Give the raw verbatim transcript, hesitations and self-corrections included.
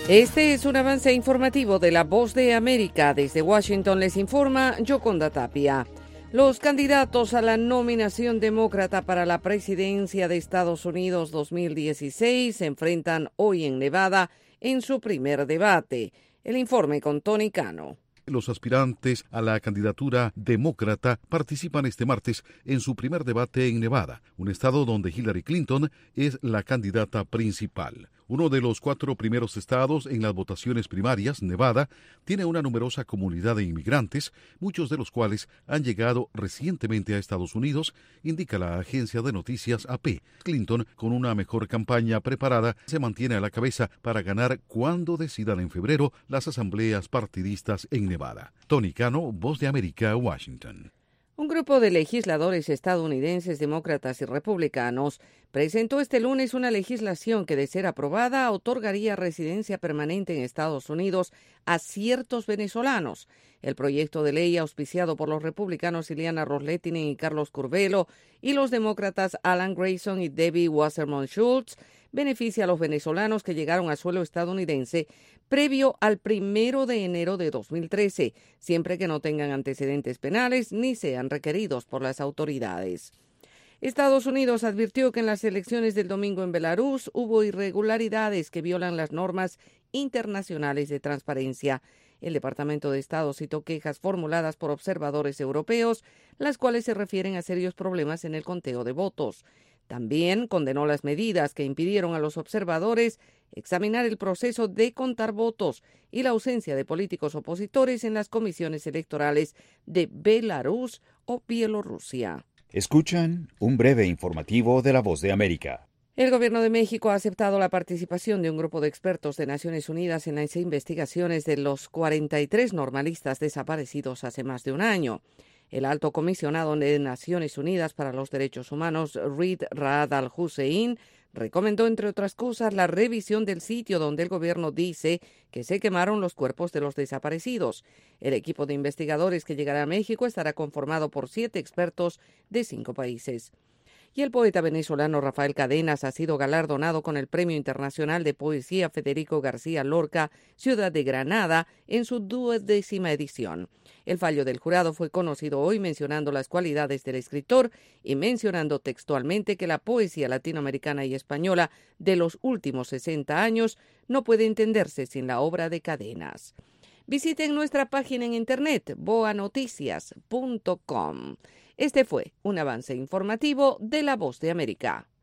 Este es un avance informativo de La Voz de América. Desde Washington les informa Yoconda Tapia. Los candidatos a la nominación demócrata para la presidencia de Estados Unidos dos mil dieciséis se enfrentan hoy en Nevada en su primer debate. El informe con Tony Cano. Los aspirantes a la candidatura demócrata participan este martes en su primer debate en Nevada, un estado donde Hillary Clinton es la candidata principal. Uno de los cuatro primeros estados en las votaciones primarias, Nevada, tiene una numerosa comunidad de inmigrantes, muchos de los cuales han llegado recientemente a Estados Unidos, indica la agencia de noticias A P. Clinton, con una mejor campaña preparada, se mantiene a la cabeza para ganar cuando decidan en febrero las asambleas partidistas en Nevada. Tony Cano, Voz de América, Washington. Un grupo de legisladores estadounidenses, demócratas y republicanos presentó este lunes una legislación que, de ser aprobada, otorgaría residencia permanente en Estados Unidos a ciertos venezolanos. El proyecto de ley, auspiciado por los republicanos Ileana Ros-Lehtinen y Carlos Curvelo y los demócratas Alan Grayson y Debbie Wasserman Schultz, beneficia a los venezolanos que llegaron a suelo estadounidense previo al primero de enero de dos mil trece, siempre que no tengan antecedentes penales ni sean requeridos por las autoridades. Estados Unidos advirtió que en las elecciones del domingo en Belarus hubo irregularidades que violan las normas internacionales de transparencia. El Departamento de Estado citó quejas formuladas por observadores europeos, las cuales se refieren a serios problemas en el conteo de votos. También condenó las medidas que impidieron a los observadores examinar el proceso de contar votos y la ausencia de políticos opositores en las comisiones electorales de Belarus o Bielorrusia. Escuchan un breve informativo de La Voz de América. El gobierno de México ha aceptado la participación de un grupo de expertos de Naciones Unidas en las investigaciones de los cuarenta y tres normalistas desaparecidos hace más de un año. El alto comisionado de Naciones Unidas para los Derechos Humanos, Reed Raad al-Hussein, recomendó, entre otras cosas, la revisión del sitio donde el gobierno dice que se quemaron los cuerpos de los desaparecidos. El equipo de investigadores que llegará a México estará conformado por siete expertos de cinco países. Y el poeta venezolano Rafael Cadenas ha sido galardonado con el Premio Internacional de Poesía Federico García Lorca, Ciudad de Granada, en su duodécima edición. El fallo del jurado fue conocido hoy mencionando las cualidades del escritor y mencionando textualmente que la poesía latinoamericana y española de los últimos sesenta años no puede entenderse sin la obra de Cadenas. Visiten nuestra página en internet, boa noticias punto com. Este fue un avance informativo de La Voz de América.